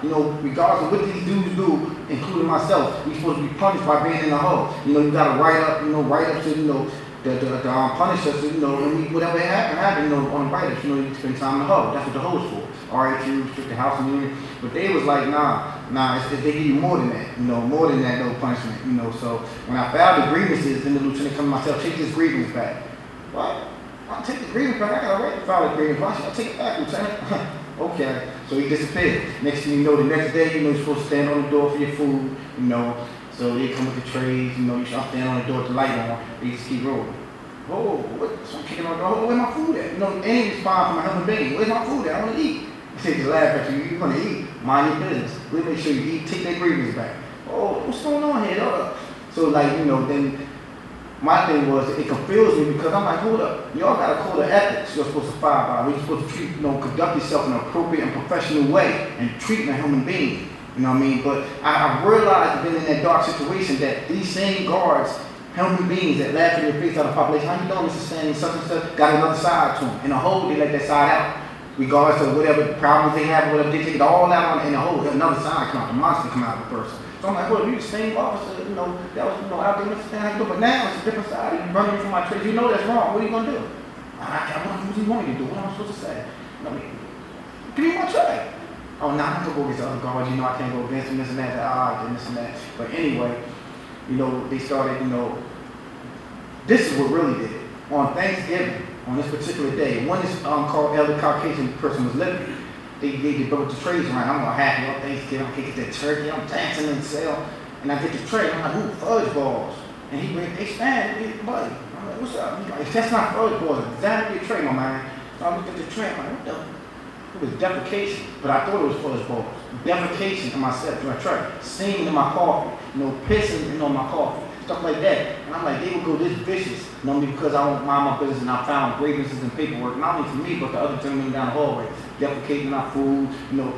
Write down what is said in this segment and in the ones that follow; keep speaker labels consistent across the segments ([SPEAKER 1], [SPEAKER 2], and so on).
[SPEAKER 1] regardless of what these dudes do, including myself, we supposed to be punished by being in the hole. You gotta write up to, the punish us, and whatever happened, on the write-ups, you spend time in the hole. That's what the hole is for. RHU, restricted house immunity. But they was like, nah, they give you more than that, more than that, no punishment, So when I filed the grievances, then the lieutenant come to myself, take this grievance back. What? I'll take the grievance back. I got a right to file the grievance. I'll take it back, lieutenant. Okay. So he disappeared. Next thing you know, the next day, you're supposed to stand on the door for your food, So they come with the trays, you should stand on the door with the light on. They just keep rolling. Oh, what? So I'm kicking on the door. Where's my food at? Any response from a human being. Where's my food at? I want to eat. They just laugh at you. You're going to eat. Mind your business. We'll make sure you eat. Take that grievance back. Oh, what's going on here? So, then my thing was, it confused me because I'm like, hold up. Y'all got a code of ethics you're supposed to follow by. We're supposed to treat, conduct yourself in an appropriate and professional way and treat a human being. You know what I mean? But I realized, being in that dark situation, that these same guards, human beings that laugh in your face out of the population, how you doing, Mr. Stanley, such and such, got another side to them. In the hole, they let that side out. Regardless of whatever problems they have, whatever, they take it all out in the hole. Another side come out, the monster come out of the person. So I'm like, well, you the same officer, that was, out there, Mr. Stanley, but now it's a different side. You running me from my trade. You know that's wrong. What are you going to do? What do you want me to do? What am I supposed to say? Give me my tray. Oh, no, I can go against the other guards. I can't go against them, this and that, and this and that. But anyway, they started, this is what really did it. On Thanksgiving, on this particular day, one is called Elder Caucasian person was living. They broke the trays around. I'm all happy on Thanksgiving. I get that turkey. I'm dancing in the cell. And I get the tray. I'm like, ooh, fudge balls. And he went, hey, Stan, buddy. I'm like, what's up? He's like, that's not fudge balls. It's exactly your tray, my man. So I looked at the tray. I'm like, what the? It was defecation. But I thought it was fudge balls. Defecation in myself, in my tray. Singing in my coffee. Pissing on my coffee. Stuff like that. And I'm like, they would go this vicious. Because I don't mind my business and I found grievances and paperwork, not only for me, but the other gentlemen down the hallway. Defecating our food,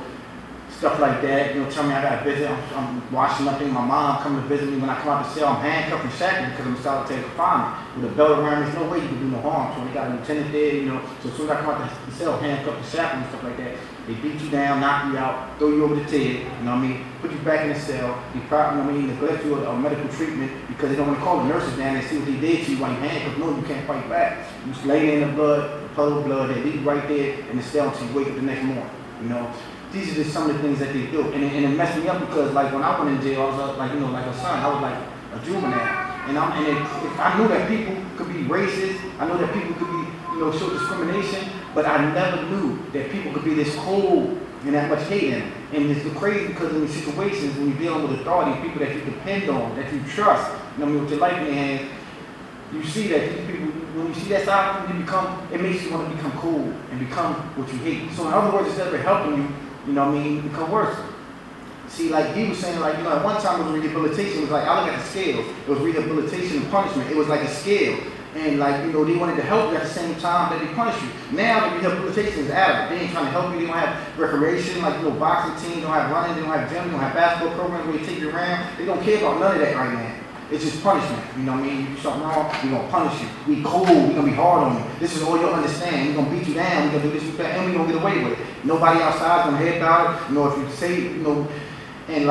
[SPEAKER 1] stuff like that. Tell me I got to visit. I'm washing up things. My mom coming to visit me when I come out the cell. I'm handcuffed and shackled because I'm in solitary confinement. With a belt around, there's no way you can do no harm. So they got a lieutenant there, So as soon as I come out the cell, handcuffed and shackled and stuff like that, they beat you down, knock you out, throw you over the tail, put you back in the cell. They probably, neglect you of medical treatment because they don't want to call the nurses down and see what they did to you while you're handcuffed. No, you can't fight back. You just lay there in the blood, the puddle of blood, they leave you right there in the cell until you wake up the next morning. These are just some of the things that they do. And it messed me up because, like, when I went in jail, I was like a son. I was like a juvenile. And I knew that people could be racist. I know that people could be, show discrimination. But I never knew that people could be this cold and that much hate in them. And it's crazy because in these situations, when you're dealing with authority, people that you depend on, that you trust, with your life in your hands, you see that these people, when you see that side of them, it makes you want to become cool and become what you hate. So in other words, instead of helping you, you become worse. See, like he was saying, at one time it was rehabilitation. It was like, I look at the scales. It was rehabilitation and punishment. It was like a scale. And they wanted to help you at the same time that they punish you. Now the rehabilitation is out of it. They ain't trying to help you. They don't have recreation, boxing teams, don't have running, they don't have gym, they don't have basketball programs where they take you around. They don't care about none of that right now. It's just punishment. You do something wrong, we're going to punish you. We cold, we're going to be hard on you. This is all you'll understand. We're going to beat you down, we're going to do this, and we're going to get away with it. Nobody outside is going to hear about it. If you say, and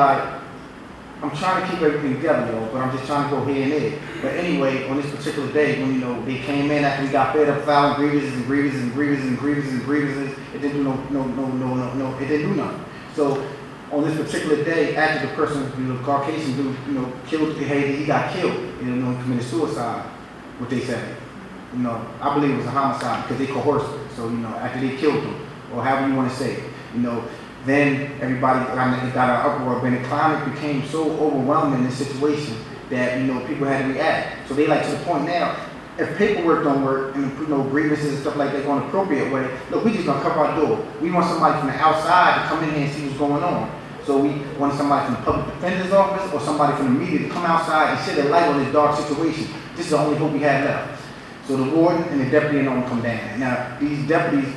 [SPEAKER 1] I'm trying to keep everything together, but I'm just trying to go here and there. But anyway, on this particular day, when they came in after we got fed up filing grievances and grievances and grievances and grievances and grievances, it didn't do no, it didn't do nothing. So on this particular day, after the person, the Caucasian dude, killed, he got killed, committed suicide, what they said. I believe it was a homicide because they coerced it. So after they killed him, or however you want to say it, then everybody got an uproar, and the climate became so overwhelming in this situation that people had to react. So they to the point now, if paperwork don't work and grievances and stuff like that go an appropriate way, look, we just gonna cover our door. We want somebody from the outside to come in here and see what's going on. So we want somebody from the public defender's office or somebody from the media to come outside and shed a light on this dark situation. This is the only hope we have left. So the warden and the deputy don't come down. Now these deputies,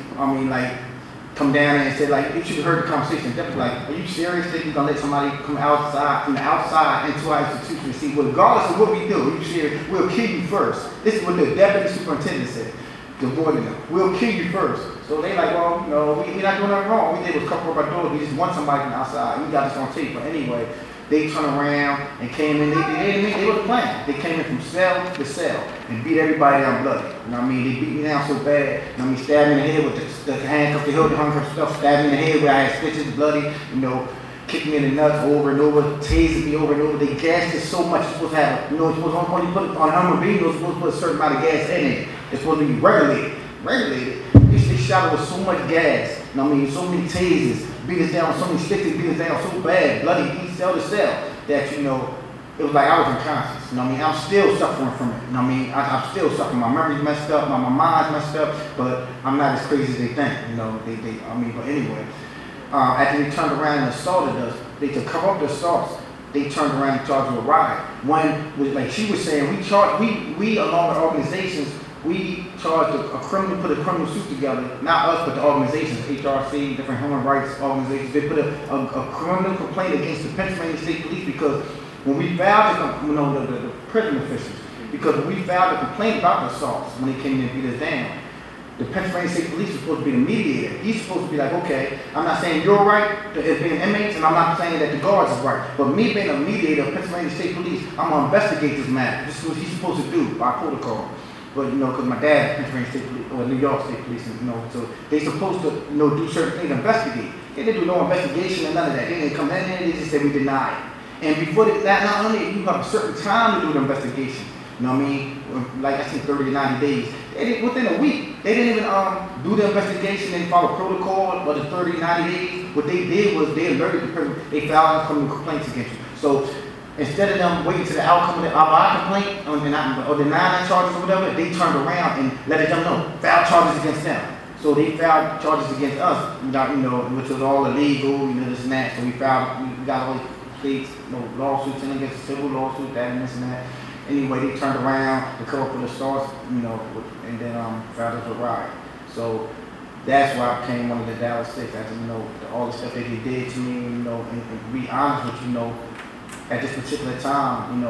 [SPEAKER 1] come down and say, you should have heard the conversation. The deputy are you serious that you're gonna let somebody come outside from the outside into our institution and see, well, regardless of what we do, are you serious? We'll kill you first. This is what the deputy superintendent said. The warden, we'll kill you first. So So they like, well, we're not doing nothing wrong. We did was cover up our doors. We just want somebody from outside. We got this on tape. But anyway, they turned around and came in. They were playing. They came in from cell to cell and beat everybody down bloody. You know what I mean? They beat me down so bad. You know what I mean? Stabbed me in the head with the handcuff, the hood, the handcuff stuff. Stabbed me in the head where I had stitches, bloody. Kicked me in the nuts over and over, tased me over and over. They gassed it so much. You're supposed to have, it's supposed to only put on Hummer-B, you're supposed to put a certain amount of gas in it. It's supposed to be regulated. They shot it with so much gas. You know what I mean? So many tasers, beat us down, so many sticks, beat us down so bad, bloody, each cell to cell, that, it was like I was unconscious. You know what I mean? I'm still suffering from it. You know what I mean? I'm still suffering. My memory's messed up, my mind's messed up, but I'm not as crazy as they think. But anyway. After they turned around and assaulted us, to cover up the assaults, they turned around and charged with a riot. Like she was saying, we along with organizations, we charged a criminal, put a criminal suit together, not us, but the organizations, HRC, different human rights organizations. They put a criminal complaint against the Pennsylvania State Police because when we filed the prison officials, because when we filed a complaint about the assaults, when they came in and beat us down, the Pennsylvania State Police is supposed to be the mediator. He's supposed to be like, okay, I'm not saying you're right as being inmates, and I'm not saying that the guards is right. But me being a mediator of Pennsylvania State Police, I'm going to investigate this matter. This is what he's supposed to do by protocol. But, because my dad is Pennsylvania State Police, or New York State Police, so they're supposed to, do certain things, investigate. They didn't do no investigation or none of that. They didn't come in there, they just said we deny it. And before that, not only you have a certain time to do the investigation, you know what I mean? Like I said, 30 to 90 days. Within a week, they didn't even do the investigation and follow protocol, but the 30 to 90 days, what they did was they alerted the person, they filed criminal complaints against you. So instead of them waiting to the outcome of our complaint or denying the charges or whatever, they turned around and let them know, filed charges against them. So they filed charges against us, which was all illegal, this and that. So we got all these states, lawsuits in against civil lawsuits, that and this and that. Anyway, they turned around to come up with the assaults, and then filed us a riot. So that's why I became one of the Dallas Six. After all the stuff that they did to me, and to be honest with you, at this particular time,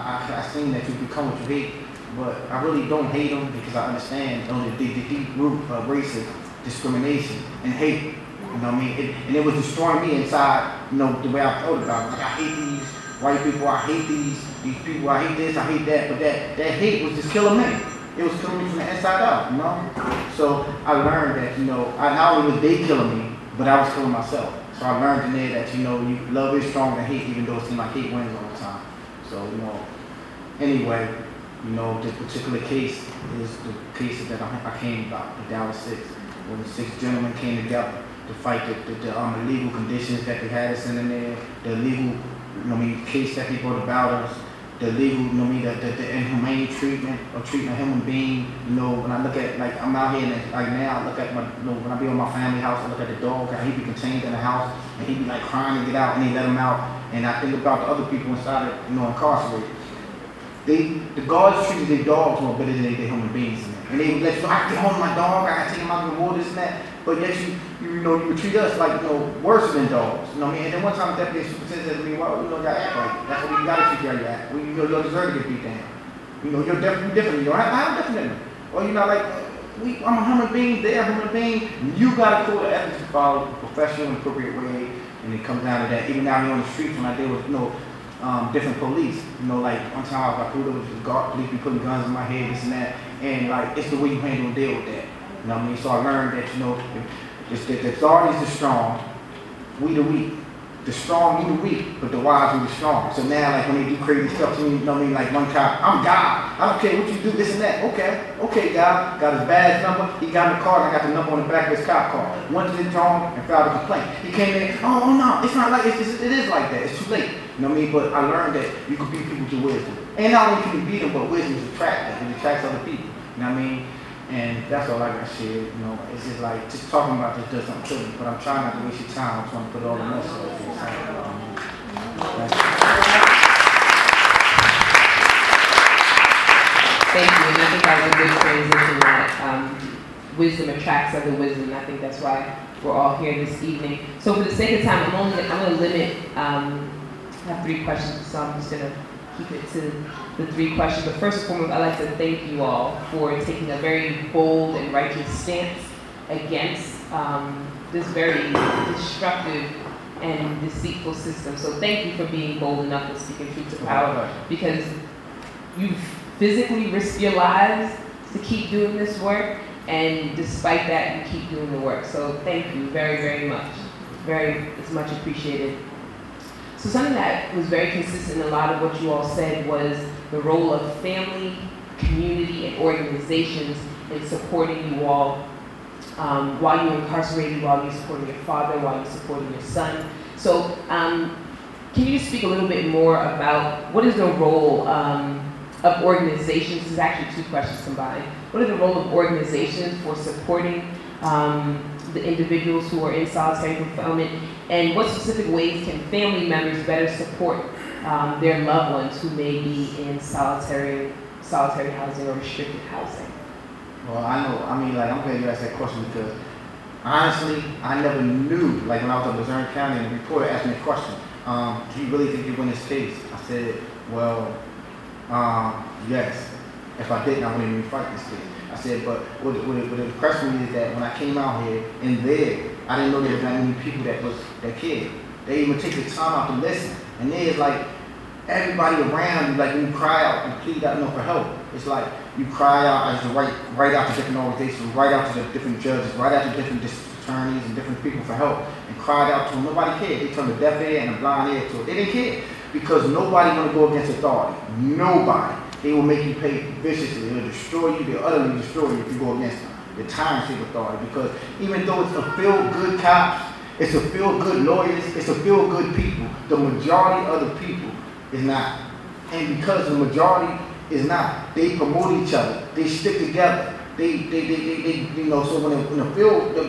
[SPEAKER 1] I seen that you become what you hate, but I really don't hate them because I understand the deep root of racism, discrimination, and hate. You know what I mean? And it was destroying me inside. The way I felt about it. Like I hate these white people, I hate these people, I hate this, I hate that, but that hate was just killing me. It was killing me from the inside out, So I learned that, not only was they killing me, but I was killing myself. So I learned in there that, love is stronger than hate, even though it seems like hate wins all the time. So, anyway, this particular case is the case that I came about, the Dallas Six, when the 6 gentlemen came together to fight the illegal conditions that they had us in there, the illegal case that they brought about us, the legal, the inhumane treatment of treating a human being. When I look at, I'm out here and now I look at when I be on my family house, I look at the dog, how he be contained in the house, and he be crying to get out, and they let him out. And I think about the other people inside it, incarcerated. The guards treated their dogs more better than they did human beings. And they would let you, I can hold my dog, I can take him out to the water, this and that. But yet you would treat us like, worse than dogs. And then one time the deputy superintendent said to me, well, y'all act like that's what we gotta treat y'all at. You deserve to get beat down. You're different. I'm different. Well, I'm a human being, they're a human being. You gotta code of ethics to follow a professional and appropriate way. And it comes down to that. Even down here on the streets when I deal with, different police. One time I pulled over to the guard, police be putting guns in my head, this and that. And it's the way you handle and deal with that. You know what I mean? So I learned that, the authorities are strong, we the weak. The strong, we the weak, but the wise, we the strong. So now, when they do crazy stuff to me, like one cop, I'm God. I don't care what you do, this and that. Okay, God. Got his badge number, he got in the car, and I got the number on the back of his cop car. Went to the home and filed a complaint. He came in, oh no, it's not like, it is like that. It's too late. You know what I mean? But I learned that you can beat people to wisdom. And not only can you beat them, but wisdom is attractive. It attracts other people. You know what I mean? And that's all I got shared. It's just just talking about this does something to me. But I'm trying not to waste your time. I'm trying to put all the mess on it.
[SPEAKER 2] Thank you. And I think that was a good transition that wisdom attracts other wisdom. And I think that's why we're all here this evening. So for the sake of time, I'm going to limit, I have 3 questions, so I'm just going to keep it to the 3 questions. But first and foremost, I'd like to thank you all for taking a very bold and righteous stance against this very destructive and deceitful system. So thank you for being bold enough and speaking truth to power, because you've physically risked your lives to keep doing this work, and despite that, you keep doing the work. So thank you very, very much. It's much appreciated. So something that was very consistent in a lot of what you all said was the role of family, community, and organizations in supporting you all while you're incarcerated, while you're supporting your father, while you're supporting your son. So can you speak a little bit more about what is the role of organizations? This is actually two questions combined. What is the role of organizations for supporting the individuals who are in solitary confinement, and what specific ways can family members better support their loved ones who may be in solitary housing or restricted housing?
[SPEAKER 1] Well, I'm glad you asked that question, because honestly, I never knew, like when I was in Luzerne County and the reporter asked me a question, do you really think you win this case? I said, well, yes. If I didn't, I wouldn't even fight this case. I said, but what impressed me is that when I came out here and there, I didn't know there was that many people that cared. They even take the time out to listen. And there's like everybody around you, like when you cry out and plead out for help, it's like you cry out as to write out to different organizations, write out to the different judges, write out to different attorneys and different people for help, and cried out to them. Nobody cared. They turned a deaf ear and a blind ear to it. They didn't care, because nobody want to go against authority. Nobody. They will make you pay viciously. They'll destroy you. They'll utterly destroy you if you go against them. The tyrantship authority. Because even though it's a feel-good cops, it's a feel-good lawyers, it's a feel-good people, the majority of the people is not. And because the majority is not, they promote each other. They stick together. They so when the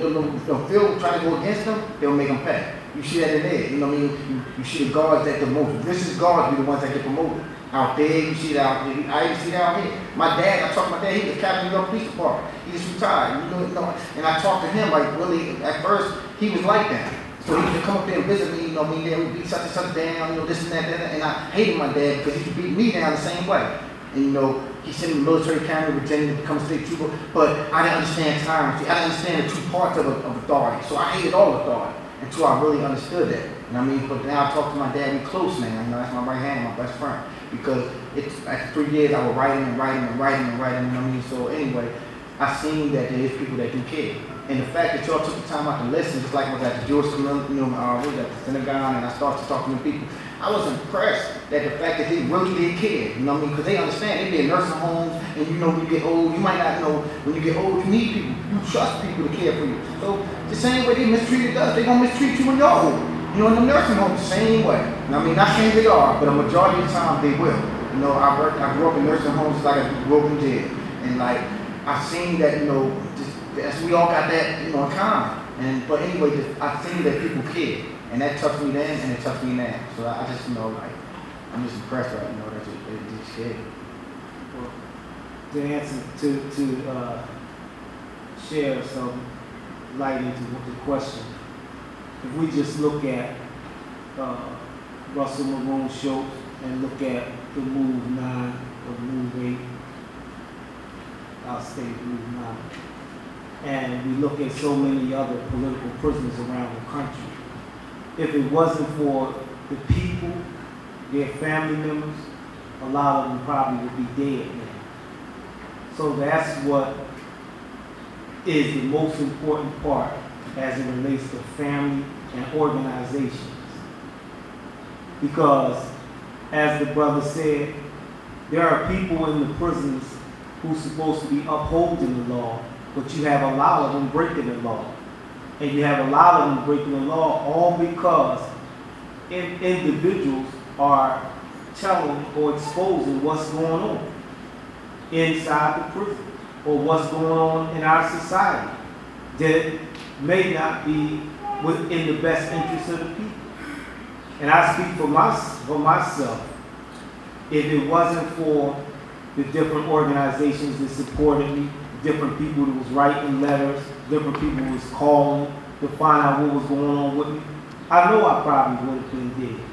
[SPEAKER 1] field try to go against them, they'll make them pay. You see that in there. You know what I mean? You see the guards that the most vicious guards be the ones that get promoted. Out there, you see that out there. I even see that out here. My dad, I talked to my dad, he was captain of the New York Police Department. He just retired. And I talked to him like really, at first, he was like that. So he used to come up there and visit me, then we beat such and such down, this and that, and I hated my dad because he used to beat me down the same way. And he sent me to military academy in Virginia to become a state trooper, but I didn't understand tyranny. I didn't understand the two parts of authority. So I hated all authority until I really understood that. But now I talk to my dad, we close now. That's my right hand, my best friend. Because after 3 years, I was writing. So anyway, I seen that there is people that do care. And the fact that y'all took the time out to listen, just like I was at the Jewish community, the synagogue, and I started talking to people, I was impressed that the fact that they really did care, because they understand, they be in nursing homes, and when you get old, you might not know, when you get old, you need people, you trust people to care for you. So the same way they mistreated us, they gonna mistreat you when you're old. In the nursing home, the same way. Not saying they are, but a majority of the time they will. I grew up in nursing homes like I grew up in jail. And I've seen that, we all got that, in common. But anyway, I've seen that people care. And that touched me then, and it touched me now. So I just, I'm just impressed right now that they just care.
[SPEAKER 3] Well, to answer, to share some light into the question, if we just look at Russell Maroon Schultz and look at the Move 9 or Move 8, I'll state Move 9, and we look at so many other political prisoners around the country, if it wasn't for the people, their family members, a lot of them probably would be dead now. So that's what is the most important part as it relates to family and organizations. Because, as the brother said, there are people in the prisons who's supposed to be upholding the law, but you have a lot of them breaking the law. And you have a lot of them breaking the law all because individuals are telling or exposing what's going on inside the prison or what's going on in our society that may not be within the best interest of the people. And I speak for myself. If it wasn't for the different organizations that supported me, different people that was writing letters, different people who was calling to find out what was going on with me, I know I probably would have been dead.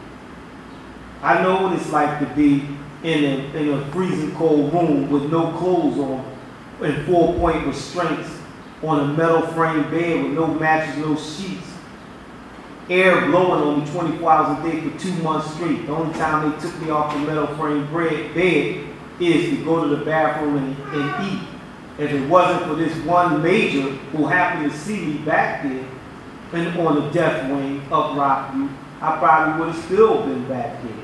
[SPEAKER 3] I know what it's like to be in a freezing cold room with no clothes on and 4-point restraints on a metal frame bed with no mattress, no sheets, air blowing on me 24 hours a day for 2 months straight. The only time they took me off the metal frame bed is to go to the bathroom and eat. If it wasn't for this one major who happened to see me back there and on the death wing of Rockview, I probably would have still been back there.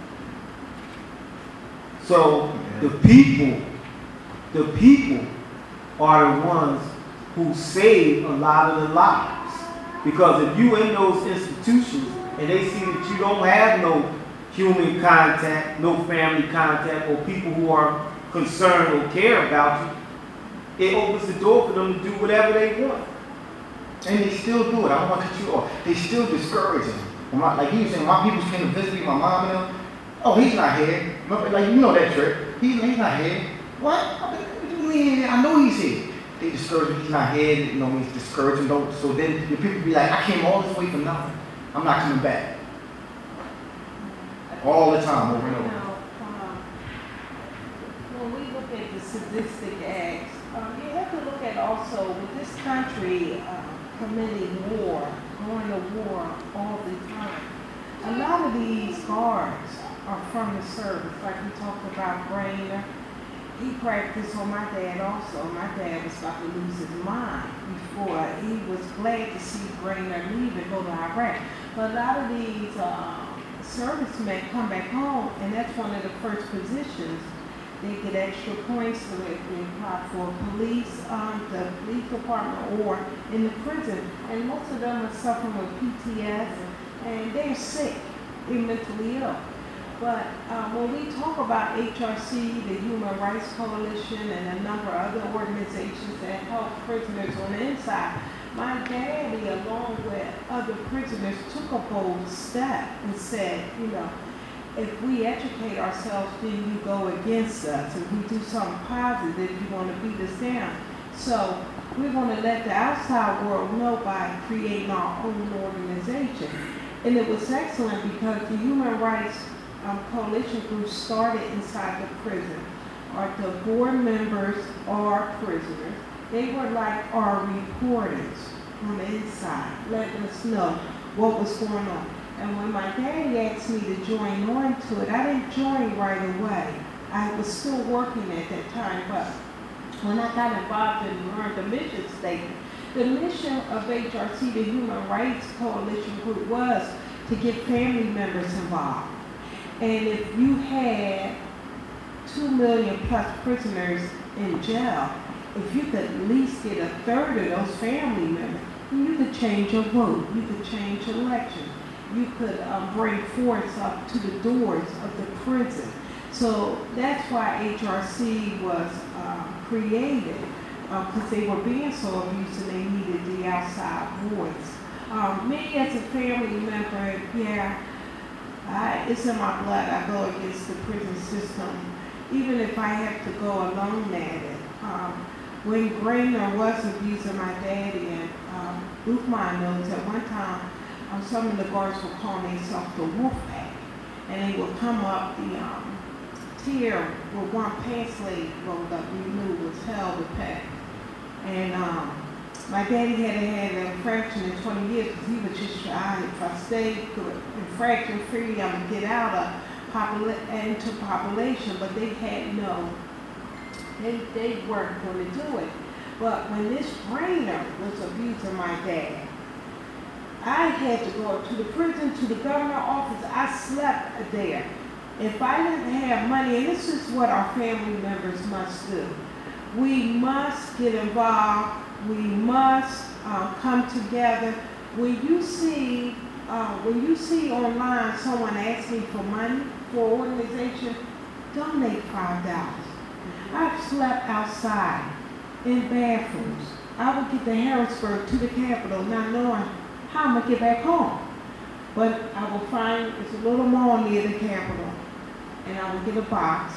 [SPEAKER 3] So the people are the ones who save a lot of the lives. Because if you in those institutions and they see that you don't have no human contact, no family contact, or people who are concerned or care about you, it opens the door for them to do whatever they want.
[SPEAKER 1] And they still do it. I don't want to cut you off. They still discourage them. Like you were saying, my people came to visit me, my mom and them. Oh, he's not here. Like, you know that trick. He's not here. What? What do you mean? I know he's here. They discourage him. He's not here. You know, he's discouraging. So then your people be like, I came all this way for nothing. I'm not coming back. All the time, over and over.
[SPEAKER 4] When we look at the sadistic acts, you have to look at also with this country committing war, going to war all the time. A lot of these guards are from the service, like we talked about Grainer. He practiced on my dad also. My dad was about to lose his mind before. He was glad to see Grainer leave and go to Iraq. But a lot of these servicemen come back home, and that's one of the first positions. They get extra points so they apply for police, the police department, or in the prison. And most of them are suffering with PTS, and they're sick, they're mentally ill. But when we talk about HRC, the Human Rights Coalition, and a number of other organizations that help prisoners on the inside, my daddy, along with other prisoners, took a bold step and said, you know, if we educate ourselves, then you go against us. If we do something positive, you want to beat us down. So we're going to let the outside world know by creating our own organization. And it was excellent because the Human Rights Coalition group started inside the prison. The board members are prisoners. They were like our reporters on the inside, letting us know what was going on. And when my daddy asked me to join on to it, I didn't join right away. I was still working at that time, but when I got involved and learned the mission statement, the mission of HRC, the Human Rights Coalition group, was to get family members involved. And if you had 2 million plus prisoners in jail, if you could at least get a third of those family members, you could change your vote, you could change elections. You could bring force up to the doors of the prison. So that's why HRC was created, because they were being so abused and they needed the outside voice. Me as a family member, it's in my blood. I go against the prison system, even if I have to go alone at it. When Grainer was abusing my daddy, and Luthmine knows at one time, some of the guards would call themselves the wolf pack, and they would come up the tier with one pants leg rolled up. We knew was hell to pay. And my daddy hadn't had an infraction in 20 years because he was just shy. If I stayed infraction free, I would get out into population, but they had no, they weren't going to do it. But when this Grainer was abusing my dad, I had to go to the prison, to the governor's office. I slept there. If I didn't have money, and this is what our family members must do. We must get involved. We must come together. When you see online someone asking for money for an organization, donate $5. I've slept outside in bathrooms. I would get to Harrisburg to the Capitol not knowing how I'm gonna get back home. But I will find, it's a little mall near the Capitol, and I will get a box.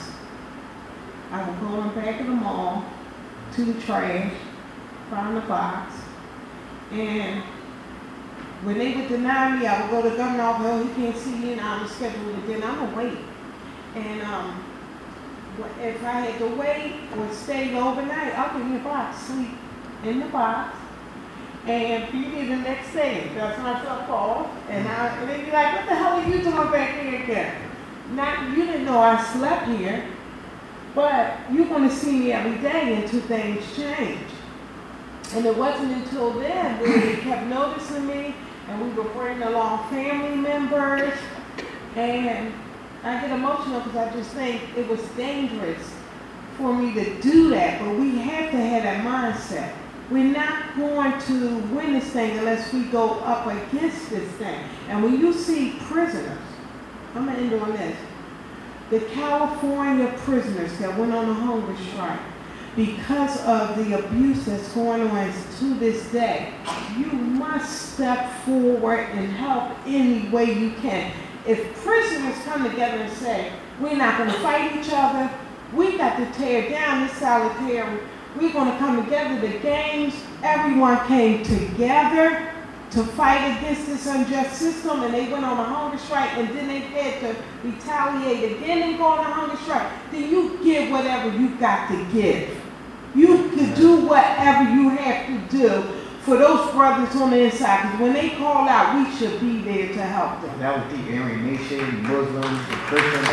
[SPEAKER 4] I will go in the back of the mall to the trash, find the box, and when they would deny me, I would go to the governor's office, oh, he can't see you, and I'm scheduled again, I'm gonna wait. And if I had to wait or stay overnight, I'll give me a box, sleep in the box and feed me the next day. That's myself off. And they'd be like, what the hell are you doing back here again? Not, you didn't know I slept here, but you're going to see me every day until things change. And it wasn't until then where they kept noticing me, and we were bringing along family members, and I get emotional because I just think it was dangerous for me to do that, but we have to have that mindset. We're not going to win this thing unless we go up against this thing. And when you see prisoners, I'm going to end on this, the California prisoners that went on a hunger strike, because of the abuse that's going on to this day, you must step forward and help any way you can. If prisoners come together and say, we're not going to fight each other, we got to tear down this solitary, we're going to come together, the gangs, everyone came together to fight against this unjust system, and they went on a hunger strike, and then they had to retaliate again and go on a hunger strike, then you give whatever you got to give. You can do whatever you have to do for those brothers on the inside, because when they call out, we should be there to help them.
[SPEAKER 1] That was the Aryan Nation, Muslims, the Christians,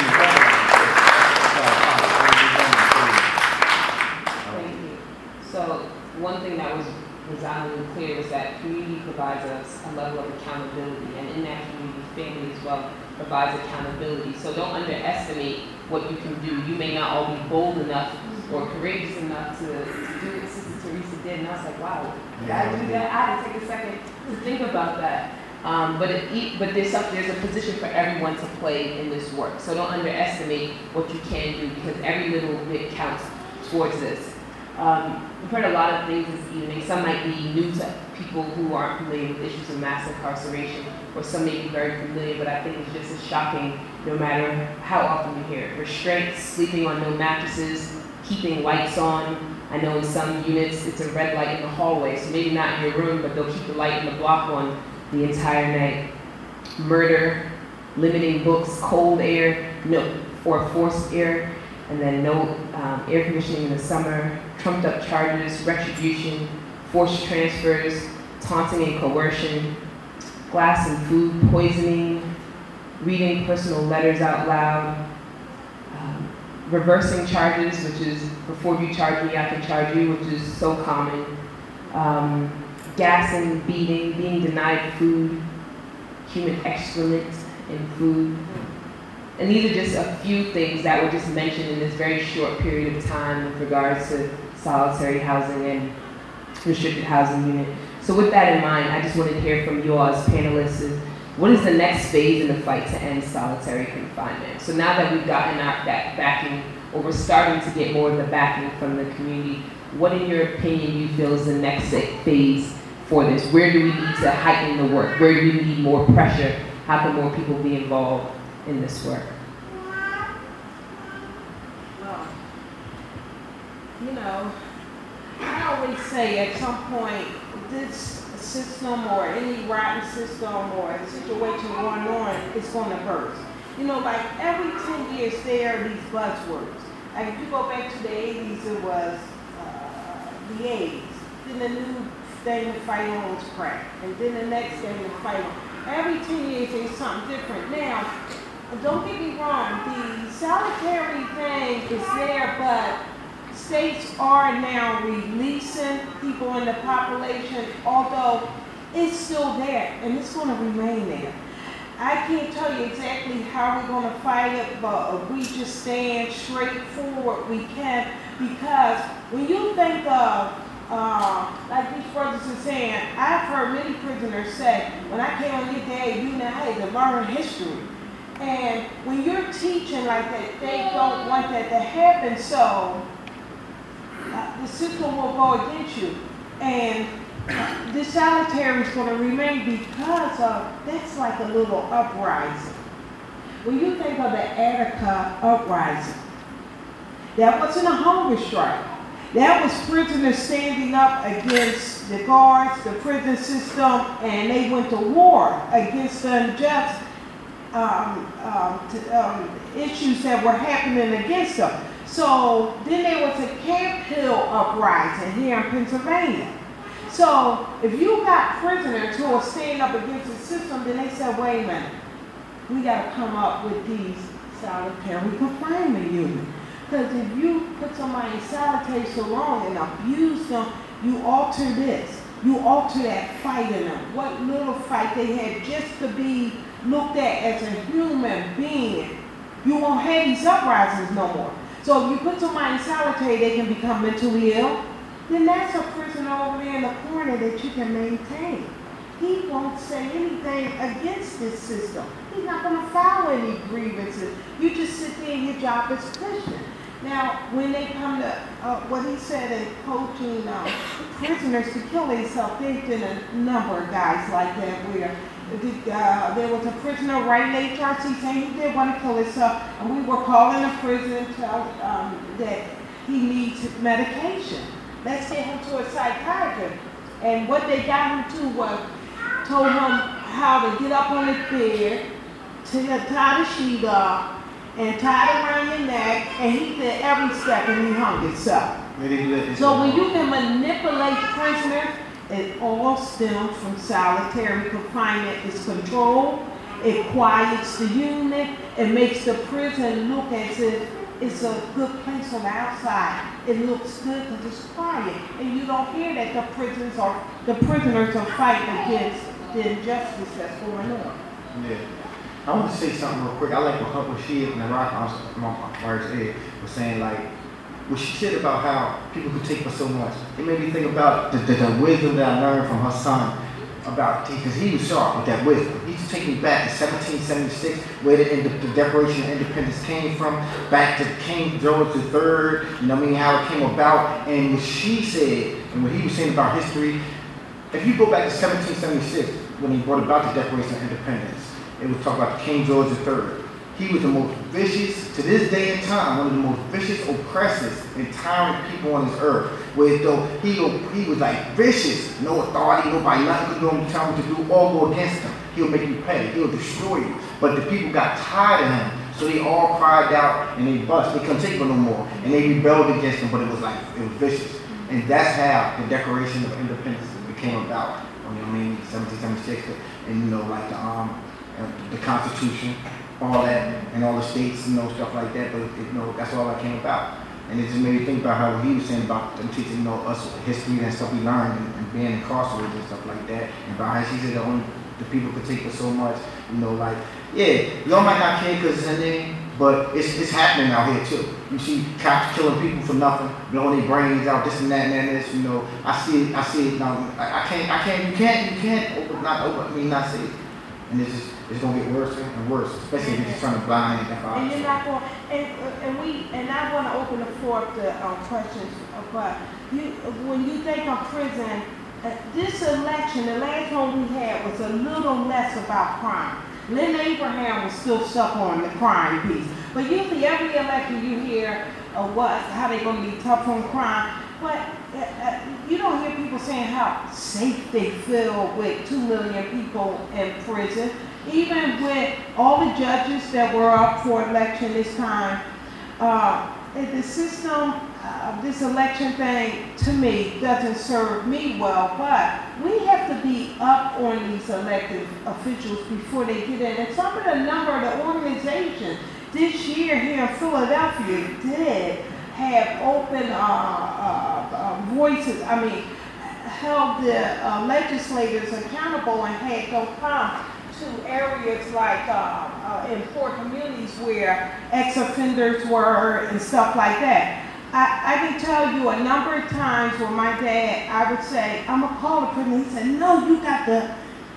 [SPEAKER 2] Thank you. So one thing that was resoundingly clear was that community provides us a level of accountability, and in that community, family as well provides accountability. So don't underestimate what you can do. You may not all be bold enough or courageous enough to do what Sister Teresa did, and I was like, wow, did I do that? I had to take a second to think about that. But there's a position for everyone to play in this work. So don't underestimate what you can do, because every little bit counts towards this. We've heard a lot of things this evening. Some might be new to people who aren't familiar with issues of mass incarceration, or some may be very familiar, but I think it's just as shocking no matter how often you hear it. Restraints, sleeping on no mattresses, keeping lights on. I know in some units it's a red light in the hallway, so maybe not in your room, but they'll keep the light in the block on the entire night. Murder, limiting books, cold air, or forced air, and then no air conditioning in the summer, trumped up charges, retribution, forced transfers, taunting and coercion, glass and food poisoning, reading personal letters out loud, reversing charges, which is before you charge me, I can charge you, which is so common, gassing, beating, being denied food, human excrement in food. And these are just a few things that were just mentioned in this very short period of time with regards to solitary housing and restricted housing unit. So with that in mind, I just wanted to hear from you all as panelists, what is the next phase in the fight to end solitary confinement? So now that we've gotten that backing, or we're starting to get more of the backing from the community, what in your opinion you feel is the next phase for this? Where do we need to heighten the work? Where do we need more pressure? How can more people be involved in this work?
[SPEAKER 4] Well, you know, I always say at some point, this system or any rotten system or situation going on is going to burst. You know, like every 10 years there are these buzzwords. Like if you go back to the 80s, it was the AIDS. Then the new thing to fight on was crack. And then the next thing to fight on. Every 10 years there's something different. Now, don't get me wrong, the solitary thing is there, but states are now releasing people in the population, although it's still there, and it's going to remain there. I can't tell you exactly how we're going to fight it, but if we just stand straight forward, we can, because when you think of, like these brothers are saying, I've heard many prisoners say, when I came on your day, you know, I had to learn history. And when you're teaching like that, they don't want that to happen, so the system will go against you. And the solitary is going to remain because of, that's like a little uprising. When you think of the Attica uprising, that wasn't a hunger strike. That was prisoners standing up against the guards, the prison system, and they went to war against the unjust issues that were happening against them. So then there was a Camp Hill uprising here in Pennsylvania. So if you got prisoners who are standing up against the system, then they said, wait a minute, we got to come up with these solitary confinement units. Because if you put somebody in solitary so long and abuse them, you alter this. You alter that fight in them. What little fight they had just to be looked at as a human being. You won't have these uprisings no more. So if you put somebody in solitary, they can become mentally ill. Then that's a prisoner over there in the corner that you can maintain. He won't say anything against this system. He's not going to file any grievances. You just sit there and your job is pushing. Now, when they come to what he said in coaching prisoners to kill themselves, there's been a number of guys like that where there was a prisoner right in HRC saying he did want to kill himself, and we were calling the prison to tell that he needs medication. Let's get him to a psychiatrist. And what they got him to was told him how to get up on his bed, to tie the sheet up, and tied around your neck, and he did every step and he hung himself. So when you can manipulate prisoners, it all stems from solitary confinement. It's control, it quiets the unit, it makes the prison look as if it's a good place on the outside. It looks good because it's quiet, and you don't hear that the prisoners are fighting against the injustice that's going on.
[SPEAKER 1] Yeah. I want to say something real quick. I like what she and the rock my first Ed was saying, like, what she said about how people could take for so much. It made me think about the wisdom that I learned from her son about, because he was sharp with that wisdom. He used to take me back to 1776, where the Declaration of Independence came from, back to King George III, you know what I mean, how it came about. And what she said, and what he was saying about history, if you go back to 1776, when he brought about the Declaration of Independence, it was talking about King George III. He was the most vicious, to this day and time, one of the most vicious oppressors and tyrant people on this earth. Where though he was like vicious, no authority, nobody, nothing could do, tell him to do, all go against him. He'll make you pay, he'll destroy you. But the people got tired of him, so they all cried out and they bust. They couldn't take it no more, and they rebelled against him. But it was vicious, and that's how the Declaration of Independence became about. You know what I mean, 1776, and you know, like the Constitution, all that, and all the states, you know, stuff like that. But you know, that's all that came about. And it just made me think about how he was saying about them teaching, you know, us history and stuff we learned and being incarcerated and stuff like that. And about how she said that only the people could take for so much, you know, like, yeah, y'all might not care because it's in there, but it's happening out here too. You see cops killing people for nothing, blowing their brains out, this and that and this, you know. I see it now. You can't not see it. And it's gonna get worse and worse, especially if you're just trying to blind and
[SPEAKER 4] And you're not going, and I want to open the floor up to questions, but when you think of prison, this election, the last one we had was a little less about crime. Lynn Abraham was still stuck on the crime piece, but usually every election you hear how they're going to be tough on crime, but you don't hear people saying how safe they feel with 2 million people in prison. Even with all the judges that were up for election this time, the system of this election thing, to me, doesn't serve me well, but we have to be up on these elected officials before they get in. And some of the number of the organizations this year here in Philadelphia did have open voices, held the legislators accountable and had them come to areas like in poor communities where ex-offenders were and stuff like that. I can tell you a number of times where my dad, I would say, I'm gonna call the prison. He said, no, you gotta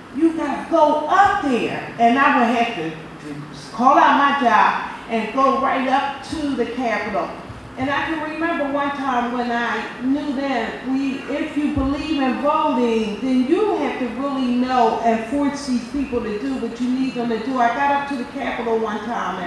[SPEAKER 4] go up there. And I would have to call out my job and go right up to the Capitol. And I can remember one time when I knew that if you believe in voting, then you have to really know and force these people to do what you need them to do. I got up to the Capitol one time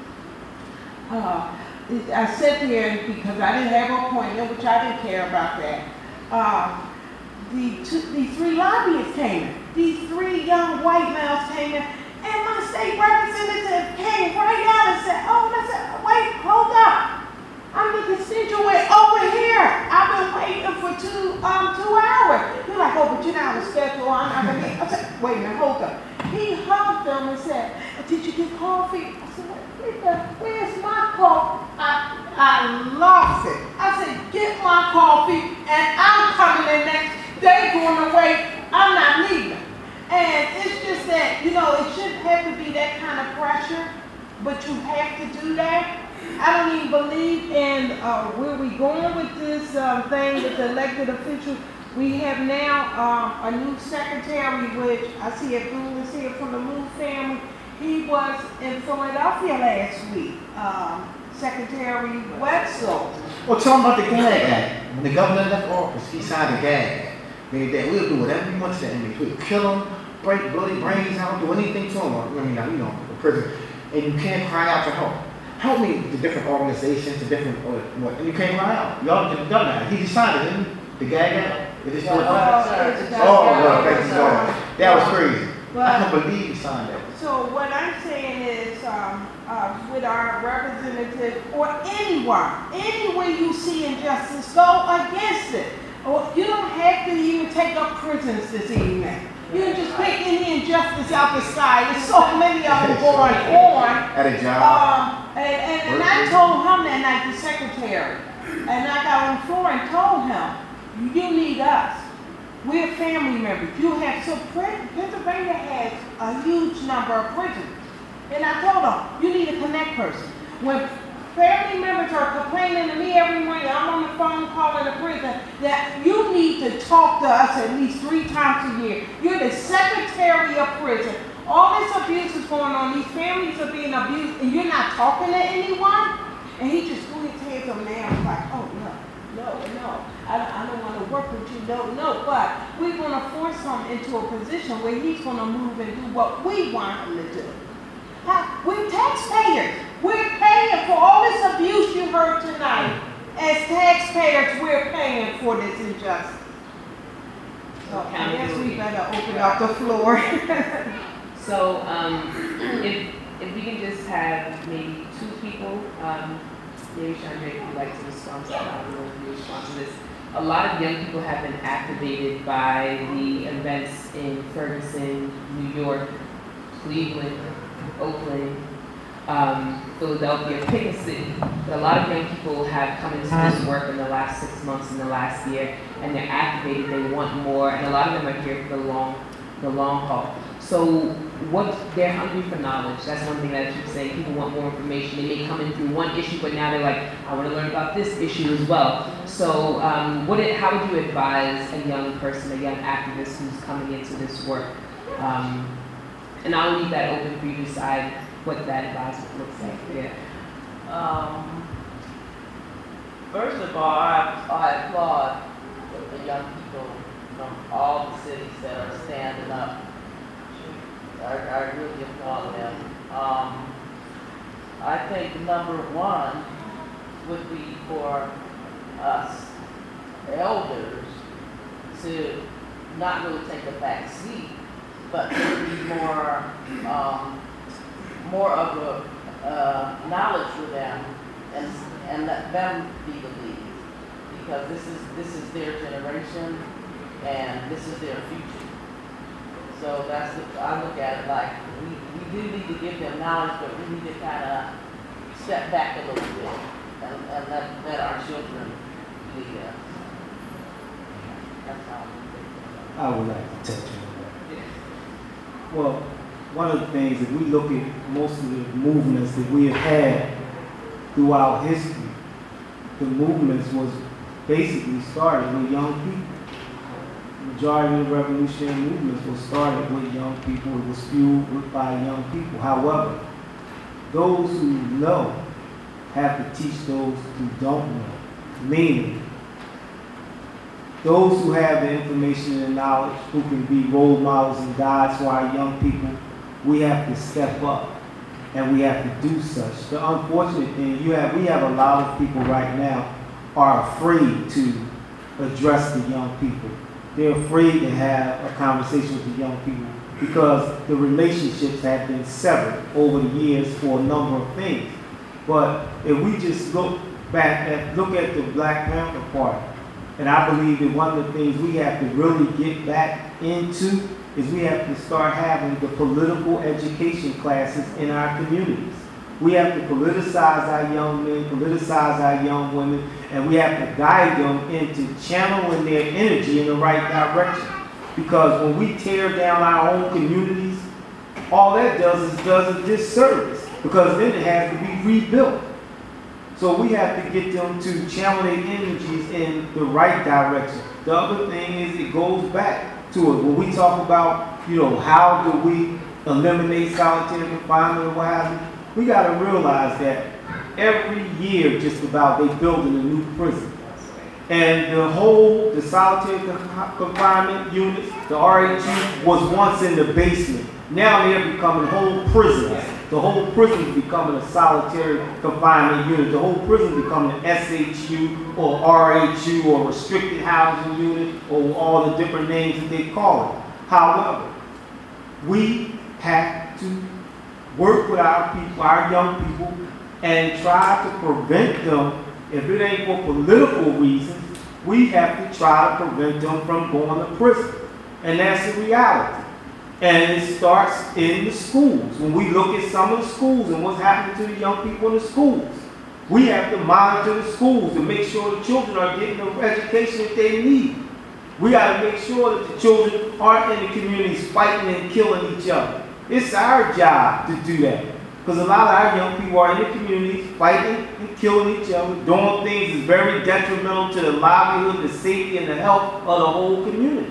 [SPEAKER 4] and I sat there because I didn't have an appointment, which I didn't care about that. These 3 lobbyists came in. These 3 young white males came in, and my state representative came right out and said, "Oh," and I said, "Wait, hold up. wait a minute, hold up. He hugged them and said, did you get coffee? I said, where's my coffee? I lost it. I said, get my coffee and I'm coming in next. They going away, I'm not leaving. And it's just that, you know, it shouldn't have to be that kind of pressure, but you have to do that. I don't even believe in where we going with this thing with the elected officials. We have now a new secretary, which I see a Boone is here from the Moon family. He was in Philadelphia last week, Secretary Wetzel.
[SPEAKER 1] Well, tell him about the GAG Act. When the governor left office, he signed the GAG Act. Meaning that we'll do whatever we want to inmates. We'll kill them, break bloody brains out, do anything to them. I mean, you know, the prison. And you can't cry out for help. Help me, the different organizations, the different, what, and you can't cry out. Y'all done that. He signed it, didn't he? The GAG Act? Is it still well, thank you, God. That was crazy. I can't believe he signed that.
[SPEAKER 4] So what I'm saying is, with our representatives or anyone, anywhere you see injustice, go against it. Or you don't have to even take up prisons this evening. You can just pick any injustice out the sky. There's so many of them going on.
[SPEAKER 1] At a job.
[SPEAKER 4] And I told him that night, the secretary, and I got on the floor and told him, you need us. We're family members. You have, so Pennsylvania has a huge number of prisons. And I told them, you need a connect person. When family members are complaining to me every morning, I'm on the phone calling the prison, that you need to talk to us at least 3 times a year. You're the secretary of prison. All this abuse is going on. These families are being abused, and you're not talking to anyone? And he just threw his hands up there and was like, oh, no. I don't want to work with you, no. But we're going to force him into a position where he's going to move and do what we want him to do. We're taxpayers. We're paying for all this abuse you heard tonight. As taxpayers, we're paying for this injustice. So I guess we better open up the floor.
[SPEAKER 2] So if we can just have maybe 2 people, maybe Chandra, if you'd like to respond to that, I don't know if you respond to this. A lot of young people have been activated by the events in Ferguson, New York, Cleveland, Oakland, Philadelphia, pick a city. But a lot of young people have come into this work in the last 6 months, in the last year, and they're activated, they want more, and a lot of them are here for the long haul. So they're hungry for knowledge. That's one thing that I keep saying. People want more information. They may come in through one issue, but now they're like, I want to learn about this issue as well. So how would you advise a young person, a young activist who's coming into this work? And I'll leave that open for you to decide what that advisement looks like. Yeah.
[SPEAKER 5] First of all, I applaud the young people from all the cities that are standing up. I really applaud them. I think number one would be for us elders to not really take a back seat, but to be more of a knowledge for them and let them be the lead, because this is their generation and this is their future. So I look at it like we do need to give them knowledge, but we need to kind of step back a little bit and let our children lead us. That's all.
[SPEAKER 3] I would like to touch on that. Well, one of the things, if we look at most of the movements that we have had throughout history, the movements was basically started with young people. The majority of the revolutionary movements was started with young people. It was fueled by young people. However, those who know have to teach those who don't know. Meaning, those who have the information and knowledge, who can be role models and guides for our young people, we have to step up and we have to do such. The unfortunate thing, we have a lot of people right now are afraid to address the young people. They're afraid to have a conversation with the young people because the relationships have been severed over the years for a number of things. But if we just look at the Black Panther Party, and I believe that one of the things we have to really get back into is we have to start having the political education classes in our communities. We have to politicize our young men, politicize our young women, and we have to guide them into channeling their energy in the right direction. Because when we tear down our own communities, all that does a disservice, because then it has to be rebuilt. So we have to get them to channel their energies in the right direction. The other thing is it goes back to it. When we talk about, how do we eliminate solitary confinement or what have you, we got to realize that every year just about they building a new prison. And the solitary confinement units, the RHU, was once in the basement. Now they're becoming whole prisons. The whole prison is becoming a solitary confinement unit. The whole prison is becoming an SHU or RHU or restricted housing unit or all the different names that they call it. However, we have to work with our people, our young people, and try to prevent them. If it ain't for political reasons, we have to try to prevent them from going to prison. And that's the reality. And it starts in the schools. When we look at some of the schools and what's happening to the young people in the schools, we have to monitor the schools to make sure the children are getting the education that they need. We got to make sure that the children aren't in the communities fighting and killing each other. It's our job to do that. Because a lot of our young people are in the communities fighting and killing each other, doing things that's very detrimental to the livelihood, the safety, and the health of the whole community.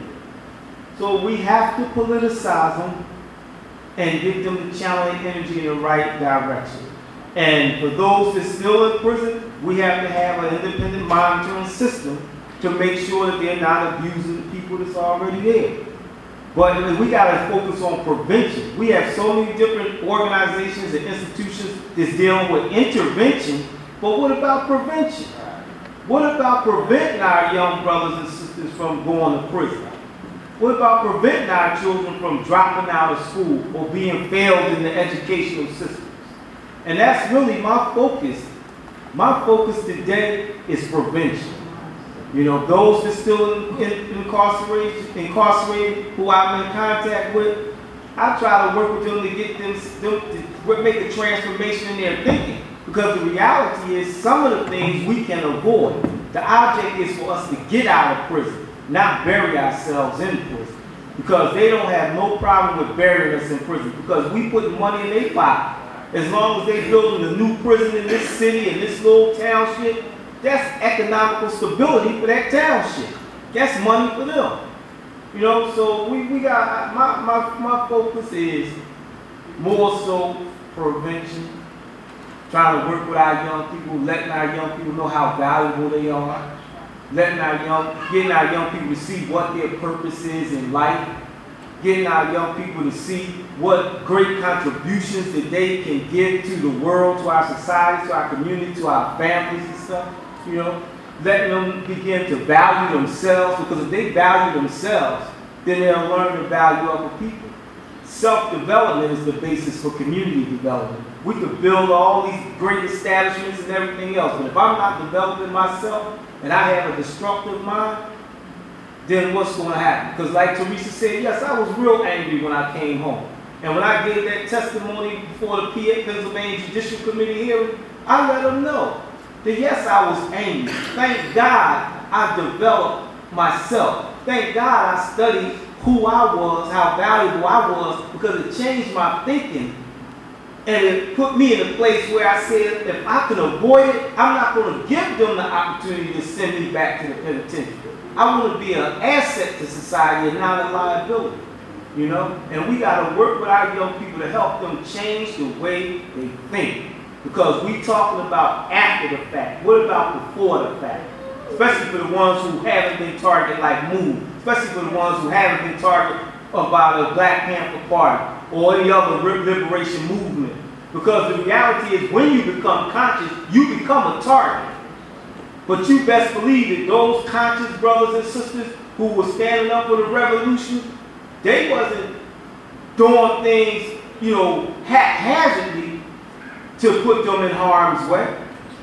[SPEAKER 3] So we have to politicize them and get them to channel their energy in the right direction. And for those that's still in prison, we have to have an independent monitoring system to make sure that they're not abusing the people that's already there. But we got to focus on prevention. We have so many different organizations and institutions that's dealing with intervention, but what about prevention? What about preventing our young brothers and sisters from going to prison? What about preventing our children from dropping out of school or being failed in the educational systems? And that's really my focus. My focus today is prevention. Those that still incarcerated who I'm in contact with, I try to work with them to get them to make a transformation in their thinking. Because the reality is some of the things we can avoid. The object is for us to get out of prison, not bury ourselves in prison. Because they don't have no problem with burying us in prison. Because we put money in their pocket. As long as they building a new prison in this city, in this little township, that's economical stability for that township. That's money for them. So we got, my focus is more so prevention, trying to work with our young people, letting our young people know how valuable they are, getting our young people to see what their purpose is in life, getting our young people to see what great contributions that they can give to the world, to our society, to our community, to our families and stuff. Letting them begin to value themselves, because if they value themselves, then they'll learn the value of the people. Self-development is the basis for community development. We could build all these great establishments and everything else, but if I'm not developing myself and I have a destructive mind, then what's going to happen? Because like Teresa said, yes, I was real angry when I came home. And when I gave that testimony before the PA Pennsylvania Judicial Committee hearing, I let them know that yes, I was angry. Thank God I developed myself. Thank God I studied who I was, how valuable I was, because it changed my thinking. And it put me in a place where I said, if I can avoid it, I'm not going to give them the opportunity to send me back to the penitentiary. I want to be an asset to society and not a liability. And we got to work with our young people to help them change the way they think. Because we talking about after the fact. What about before the fact? Especially for the ones who haven't been targeted like MOVE. Especially for the ones who haven't been targeted by the Black Panther Party or any other liberation movement. Because the reality is when you become conscious, you become a target. But you best believe that those conscious brothers and sisters who were standing up for the revolution, they wasn't doing things, haphazardly to put them in harm's way.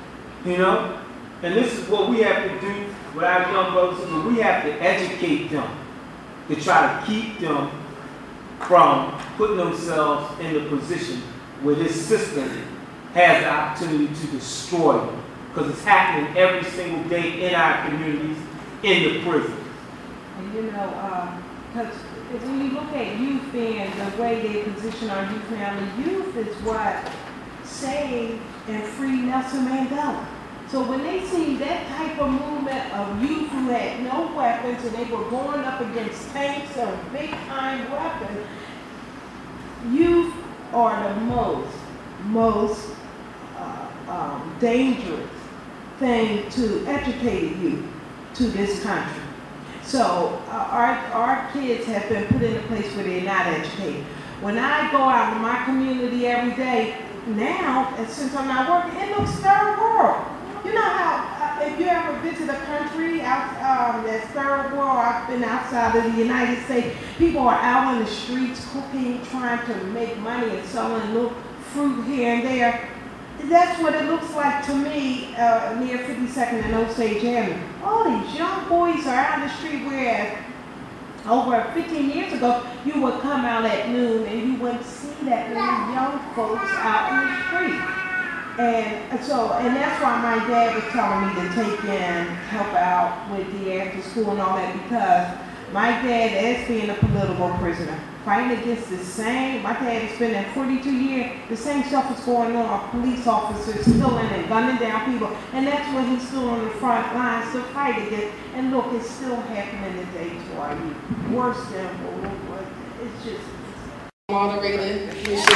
[SPEAKER 3] And this is what we have to do with our young brothers and sisters. We have to educate them to try to keep them from putting themselves in the position where this system has the opportunity to destroy them. Because it's happening every single day in our communities, in the prisons.
[SPEAKER 4] And you know, because when you look at youth being the way they position our youth now, the youth is what saved and freed Nelson Mandela. So when they see that type of movement of youth who had no weapons and they were going up against tanks and big time weapons, youth are the most dangerous thing to educate youth to this country. So our kids have been put in a place where they're not educated. When I go out in my community every day, now, and since I'm not working, it looks third world. You know how, if you ever visit a country out that's third world, I've been outside of the United States, people are out on the streets cooking, trying to make money and selling little fruit here and there. That's what it looks like to me near 52nd and Osage Avenue. All these young boys are out in the street, whereas over 15 years ago, you would come out at noon and you wouldn't see that many young folks out in the street. And that's why my dad was telling me to take in, help out with the after school and all that, because my dad, as being a political prisoner, fighting against the same, my dad has been there 42 years, the same stuff is going on, police officers stealing and gunning down people, and that's what he's still on the front lines to fight against. And look, it's still happening today to our youth. Worse than what, it's just.
[SPEAKER 6] Moderator,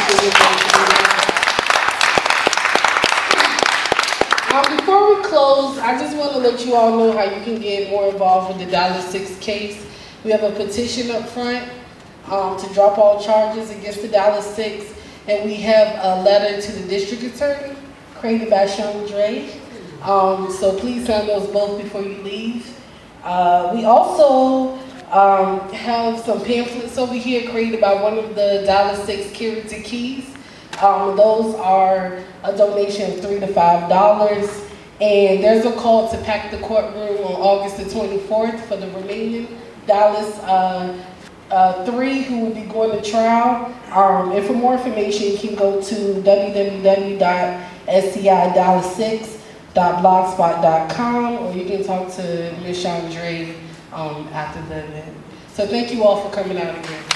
[SPEAKER 6] before we close, I just want to let you all know how you can get more involved with the $6 case. We have a petition up front to drop all charges against the $6, and we have a letter to the district attorney created by Sean Dre. So please sign those both before you leave. We also have some pamphlets over here created by one of the $6 Character Keys. Those are a donation of $3 to $5. And there's a call to pack the courtroom on August the 24th for the remaining $3 who will be going to trial. And for more information, you can go to www.sci6.blogspot.com, or you can talk to Ms. Chandre after the event. So thank you all for coming out again.